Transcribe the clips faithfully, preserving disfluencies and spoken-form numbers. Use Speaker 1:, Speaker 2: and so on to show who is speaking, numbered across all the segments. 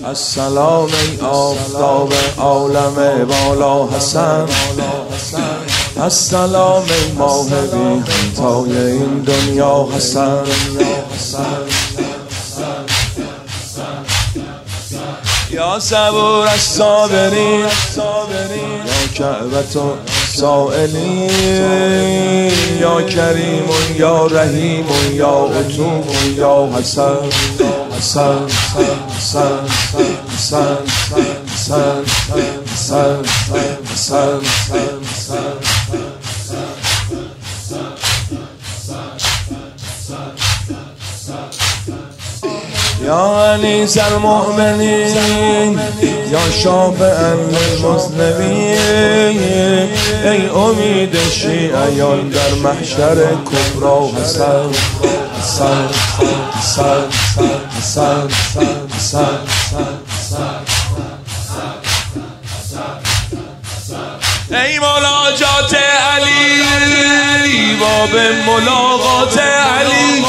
Speaker 1: السلام ای آفتاب عالم بالا حسن، السلام ای ماه بی همتای این دنیا حسن. یا صبور الصابرین، یا کعبة سائلین، یا کریم یا رحیم یا عطوف یا حسن. حسن حسن حسن حسن حسن حسن حسن. یا انیس المؤمنین، یا شافع المذنبین، ای امید شیعیان در محشر کبری حسن. حسن حسن حسن حسن ای مناجات علی، باب ملاقات علی.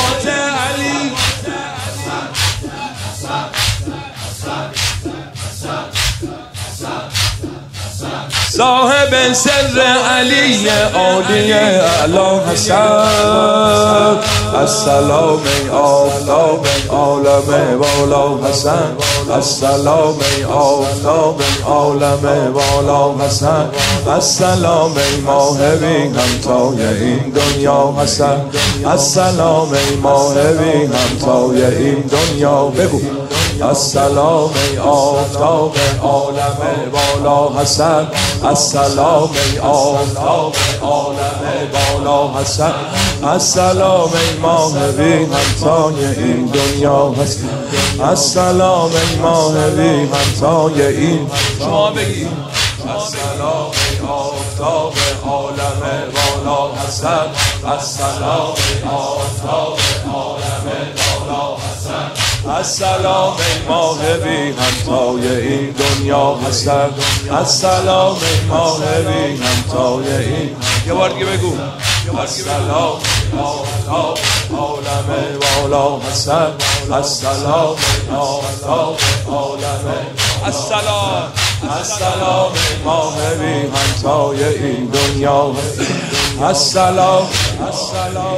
Speaker 1: صاحب سر علی عالی اعلی حسن، السلام ای آفتاب عالم بالا حسن، السلام ای آفتاب عالم بالا حسن، السلام ای ماه بی همتای این دنیا حسن، السلام ای ماه بی همتای این دنیا. بگو السلام ای آفتاب عالم بالا حسن، السلام ای آفتاب عالم بالا حسن، السلام ای ماه بی همتای این دنیا حسن، السلام ای ماه بی همتای این. شما بگید السلام ای آفتاب عالم بالا حسن، السلام ای آفتاب عالم بالا حسن، السلام ای ماه بی همتای این دنیا حسن، السلام ای ماه بی همتای این. یه بار دیگه بگو السلام ای آفتاب عالم بالا حسن، السلام ای آفتاب عالم، السلام السلام ای ماه بی همتای این دنیا، السلام السلام.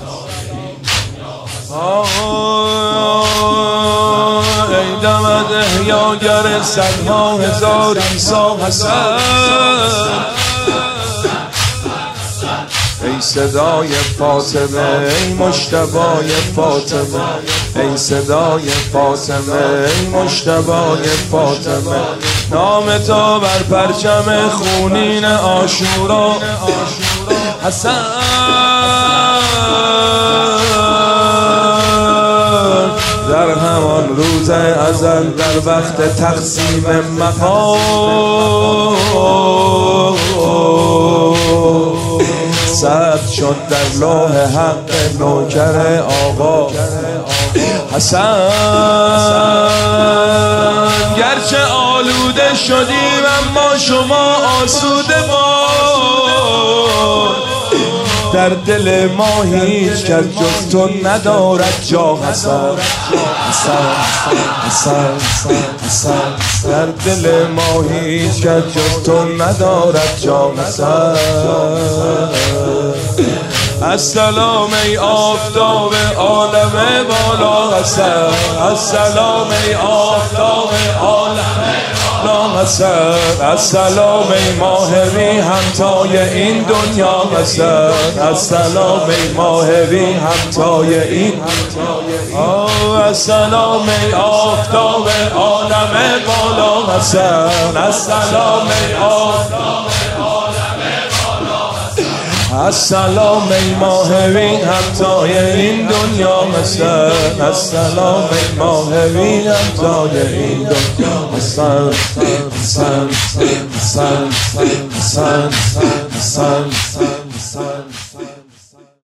Speaker 1: ای دمد احیاگر صدها هزار عیسی حسن، ای صدای فاطمه ای مجتبی فاطمه، ای صدای فاطمه ای مجتبی فاطمه، نام تو بر پرچم خونین عاشورا حسن. در همان روز ازل در وقت تقسیم مقام ثبت شد در لوح حق نوکر آقا حسن. گرچه آلوده شدیم اما شما آسوده باد، در دل ما هیچ کس جز تو ندارد جا حسن. حسن حسن حسن، در دل ما هیچ کس جز تو ندارد جا حسن. السلام ای آفتاب عالم بالا حسن، السلام ای آفتاب عالم بالا حسن، السلام ای ماه بی همتای این دنیا حسن، السلام ای ماه بی همتای این. السلام ای آفتاب عالم بالا حسن، السلام ای آفتاب السلام ای ماه بی همتای این دنیا حسن، السلام ای ماه بی همتای این دنیا حسن. حسن حسن حسن حسن حسن حسن